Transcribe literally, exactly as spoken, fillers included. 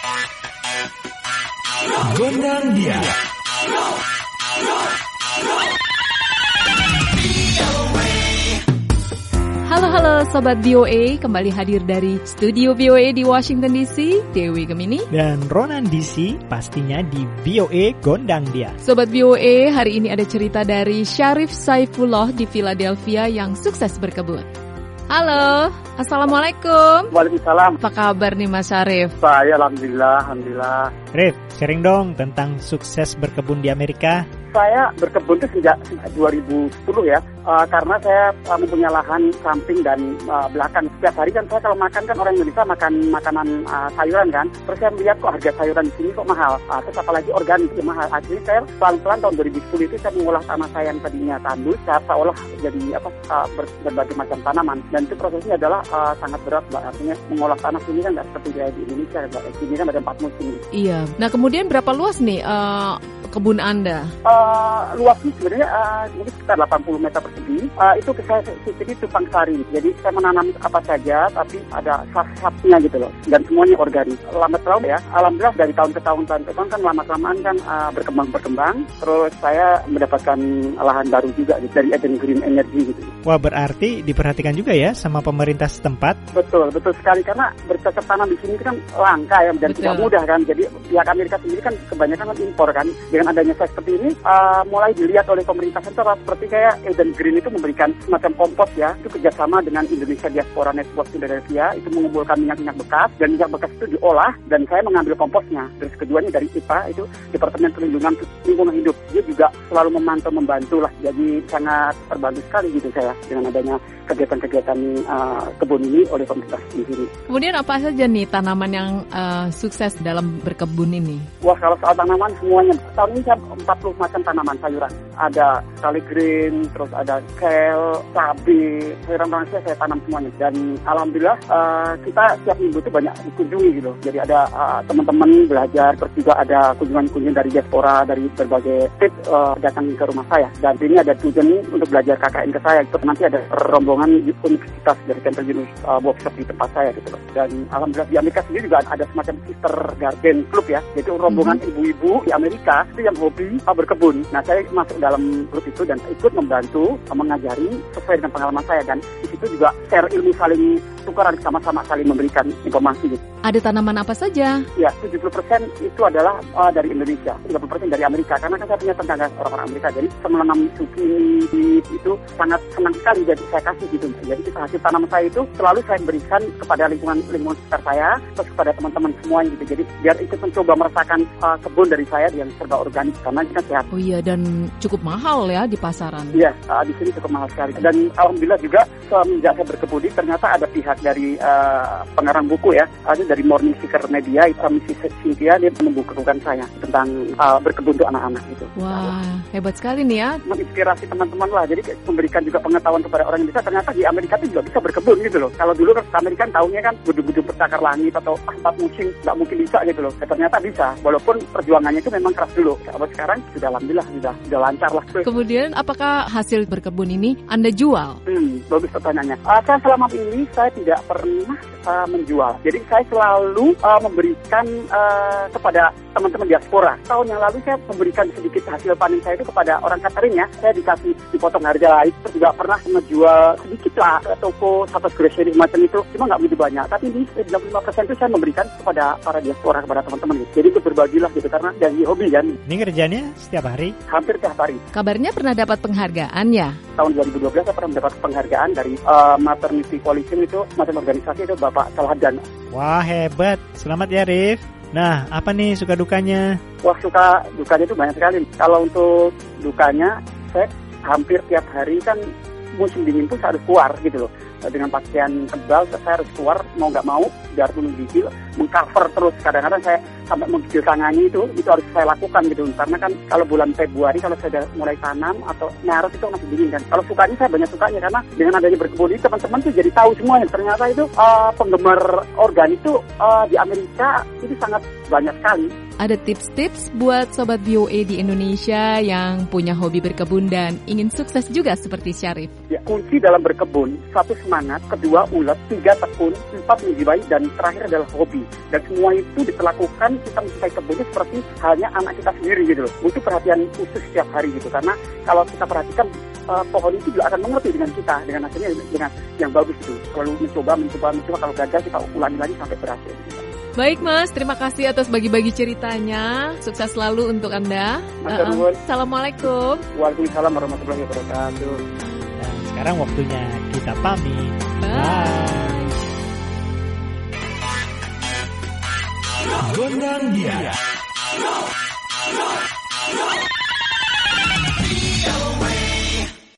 Gondang dia. Halo-halo Sobat V O A, kembali hadir dari studio V O A di Washington D C, Dewi Gemini dan Ronan D C, pastinya di V O A Gondang Dia. Sobat V O A, hari ini ada cerita dari Syarif Saifullah di Philadelphia yang sukses berkebun. Halo, Assalamualaikum. Waalaikumsalam. Apa kabar nih Mas Syarif? Saya Alhamdulillah, Alhamdulillah. Rif, sharing dong tentang sukses berkebun di Amerika. Saya berkebun itu sejak dua ribu sepuluh ya, uh, karena saya uh, mempunyai lahan samping dan uh, belakang. Setiap hari kan saya kalau makan kan orang Indonesia makan makanan uh, sayuran kan. Terus saya melihat kok harga sayuran di sini kok mahal. Uh, terus apalagi organik itu mahal. Akhirnya saya pelan-pelan tahun dua ribu sepuluh itu saya mengolah tanah saya yang tadinya tandus, saya olah jadi apa uh, ber, berbagai macam tanaman. Dan itu prosesnya adalah uh, sangat berat, Mbak. Artinya mengolah tanah sini kan nggak seperti di Indonesia, Mbak. Di sini kan ada empat musim. Iya. Nah kemudian berapa luas nih uh, kebun Anda? Uh, luasnya sebenarnya uh, mungkin sekitar delapan puluh meter persegi. Uh, itu saya sendiri tupang sari. Jadi saya menanam apa saja, tapi ada saf-safnya gitu loh. Dan semuanya organik. Lambat laun ya. Alhamdulillah dari tahun ke tahun, tahun ke tahun kan lama-lamaan kan uh, berkembang-berkembang. Terus saya mendapatkan lahan baru juga gitu, dari Eden Green Energy gitu. Wah, berarti diperhatikan juga ya sama pemerintah setempat. Betul, betul sekali. Karena bercocok tanam di sini kan langka ya dan betul. Tidak mudah kan. Jadi pihak Amerika sendiri kan kebanyakan kan impor kan. Dengan adanya saya seperti ini, uh, mulai dilihat oleh pemerintah setempat seperti kayak Eden Green itu memberikan semacam kompos ya, itu kerjasama dengan Indonesia Diaspora Network Philadelphia, itu mengumpulkan minyak-minyak bekas dan minyak bekas itu diolah dan saya mengambil komposnya. Terus keduanya dari I P A itu Departemen Perlindungan Lingkungan Hidup, dia juga selalu memantau membantu lah, jadi sangat terbantu sekali gitu saya dengan adanya kegiatan-kegiatan uh, kebun ini oleh pemerintah di sini. Kemudian apa saja nih tanaman yang uh, sukses dalam berkebun ini? Wah, kalau soal tanaman semuanya. Tahun ini saya empat puluh macam tanaman sayuran. Ada kale green, terus ada kale, cabai, sayuran saya saya tanam semuanya. Dan alhamdulillah uh, kita setiap minggu itu banyak dikunjungi gitu. Jadi ada uh, teman-teman belajar, terus juga ada kunjungan-kunjungan dari diaspora, dari berbagai state uh, datang ke rumah saya. Dan ini ada tujuan untuk belajar K K N ke saya. Itu nanti ada rombongan universitas dari Campbell University uh, workshop di tempat saya gitu loh. Dan alhamdulillah di Amerika sendiri juga ada semacam sister garden club ya, yaitu rombongan mm-hmm. ibu-ibu di Amerika itu yang hobi uh, berkebun. Nah saya masuk dalam grup itu dan ikut membantu uh, mengajari sesuai dengan pengalaman saya, dan di situ juga share ilmu, saling tukaran, sama-sama saling memberikan informasi gitu. Ada tanaman apa saja? Ya, tujuh puluh persen itu adalah uh, dari Indonesia, tiga puluh persen dari Amerika, karena kan saya punya tetangga orang-orang Amerika, jadi saya menanam zucchini itu sangat senang sekali, jadi saya kasih gitu. Jadi hasil tanaman saya itu selalu saya berikan kepada lingkungan lingkungan sekitar saya, terus kepada teman-teman semua gitu. Jadi biar ikut mencoba merasakan uh, kebun dari saya yang serba organik, karena kita sehat. Oh iya, dan cukup mahal ya di pasaran. Iya, uh, di sini cukup mahal sekali. Dan alhamdulillah juga semenjak saya berkebun ini ternyata ada pihak dari uh, pengarang buku ya, ada dari Morning Seeker Media, itu Missus Cynthia, dia membukukan saya tentang uh, berkebun untuk anak-anak gitu. Wah, hebat sekali nih ya. Menginspirasi teman-teman lah, jadi memberikan juga pengetahuan kepada orang Indonesia, ternyata di Amerika itu juga bisa berkebun gitu loh. Kalau dulu kan Amerika tahunya kan gedung-gedung bercakar langit atau ah, empat musim nggak mungkin bisa gitu loh. Ya, ternyata bisa, walaupun perjuangannya itu memang keras dulu. Kalau sekarang sudah alhamdulillah sudah sudah lancar lah. Kemudian apakah hasil berkebun ini Anda jual? Hmm, bagus pertanyaannya. Uh, saya selama ini saya tidak pernah uh, menjual. Jadi saya selalu uh, memberikan uh, kepada teman-teman diaspora. Tahun yang lalu saya memberikan sedikit hasil panen saya itu kepada orang catering ya. Saya dikasih dipotong harga. Itu juga pernah menjual sedikit lah ke toko satu grocery macam itu. Cuma nggak begitu banyak. Tapi di enam puluh lima persen itu saya memberikan kepada para diaspora, kepada teman-teman gitu. Jadi itu berbagilah gitu, karena jadi hobi kan. Ini kerjanya setiap hari? Hampir setiap hari. Kabarnya pernah dapat penghargaan ya? Tahun dua ribu dua belas saya pernah mendapat penghargaan dari uh, Maternity Coalition, itu macam organisasi itu Bapak Salhadan. Wah, hebat. Selamat ya, Rif. Nah, apa nih suka dukanya? Wah, suka dukanya itu banyak sekali. Kalau untuk dukanya, saya hampir tiap hari kan musim dingin pun saya harus keluar gitu loh. Dengan pakaian tebal saya harus keluar mau nggak mau, biar pun gigil, mengcover terus. Kadang-kadang saya sampai menggigil tangannya itu, itu harus saya lakukan gitu. Karena kan kalau bulan Februari kalau saya mulai tanam atau Maret itu masih dingin kan. Kalau sukanya saya banyak sukanya, karena dengan adanya berkebun ini teman-teman tuh jadi tahu semuanya. Ternyata itu uh, penggemar organik itu uh, di Amerika itu sangat banyak sekali. Ada tips-tips buat Sobat V O A di Indonesia yang punya hobi berkebun dan ingin sukses juga seperti Syarif? Ya, kunci dalam berkebun, satu semangat, kedua ulet, tiga tekun, empat menjiwai, dan terakhir adalah hobi. Dan semua itu diperlakukan kita mencintai kebun itu seperti halnya anak kita sendiri gitu loh. Butuh perhatian khusus setiap hari gitu. Karena kalau kita perhatikan uh, pohon itu juga akan mengerti dengan kita, dengan hasilnya dengan yang bagus itu. Selalu mencoba, mencoba, mencoba. Kalau gagal kita ulangi lagi sampai berhasil. Gitu. Baik Mas, terima kasih atas bagi-bagi ceritanya. Sukses selalu untuk Anda. Uh-uh. Assalamualaikum. Waalaikumsalam warahmatullahi wabarakatuh. Dan sekarang waktunya kita pamit. Bye. Gondang dia.